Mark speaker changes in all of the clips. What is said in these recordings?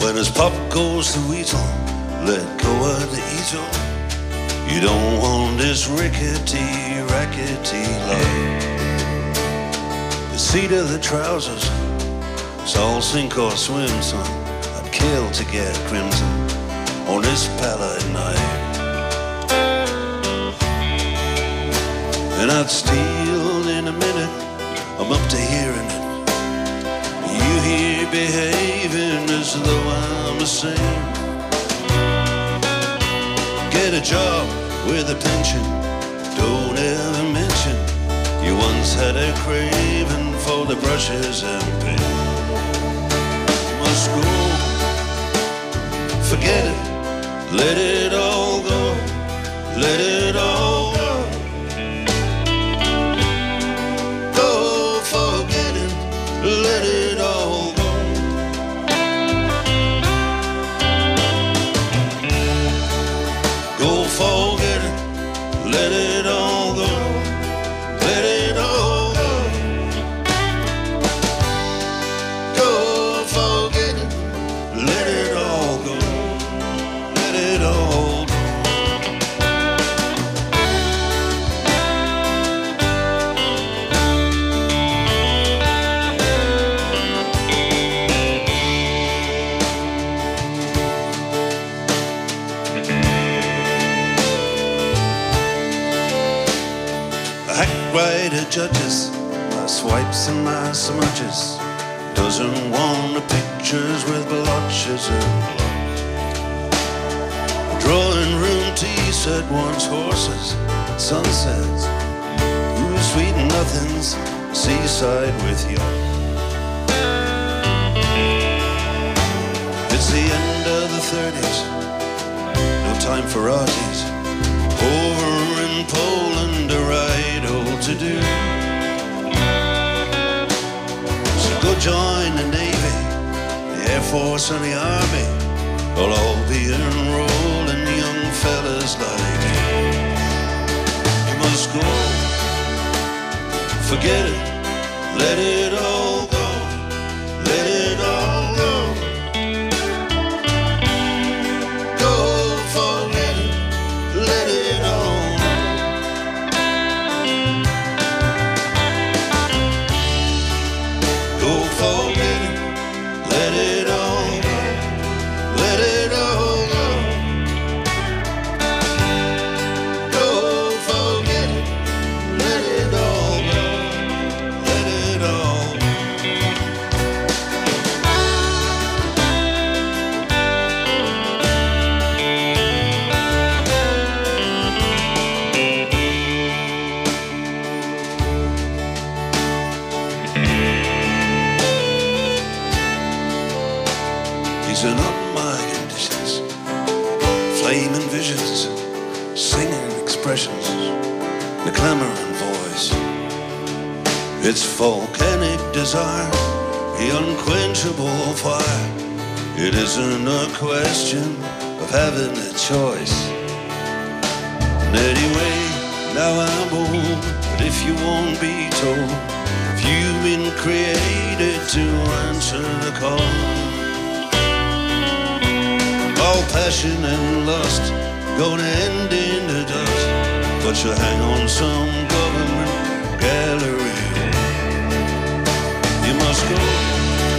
Speaker 1: When his pop goes the weasel, let go of the easel. You don't want this rickety, rackety love. The seat of the trousers, it's all sink or swim, son. I'd kill to get crimson on this pallid night. And I'd steal in a minute, I'm up to hearing it. You here behaving as though I'm the same. Get a job with a pension, don't ever mention you once had a craving for the brushes and paint. Must go, forget it, let it all go, let it all go. Go, forget it, let it all go. Go, forget it, let it all go, let it all go. Go, forget it, let it all go, let it all go. Hack-writer judges, my swipes and my smudges, doesn't want the pictures with blotches and blood. Drawing room tea said once horses, sunsets, ooh, sweet nothings, seaside with you. It's the end of the 30s, no time for arties. Over in Poland, a right old to do. So go join the Navy, the Air Force and the Army. They'll all be enrolling young fellas like you. You must go, forget it, let it all go, let it all go. Go, forget it, let it all go. Go, forget it, let it all go, let it all go. Go, forget it, let it all go, let it all go. These are not my conditions, flaming visions, singing expressions, the clamoring voice. It's volcanic desire, the unquenchable fire. It isn't a question of having a choice. And anyway, now I'm old, but if you won't be told, if you've been created to answer the call. All passion and lust gonna end in the dust, but you'll hang on some government gallery. You must go,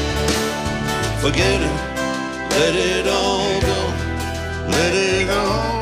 Speaker 1: forget it, let it all go, let it all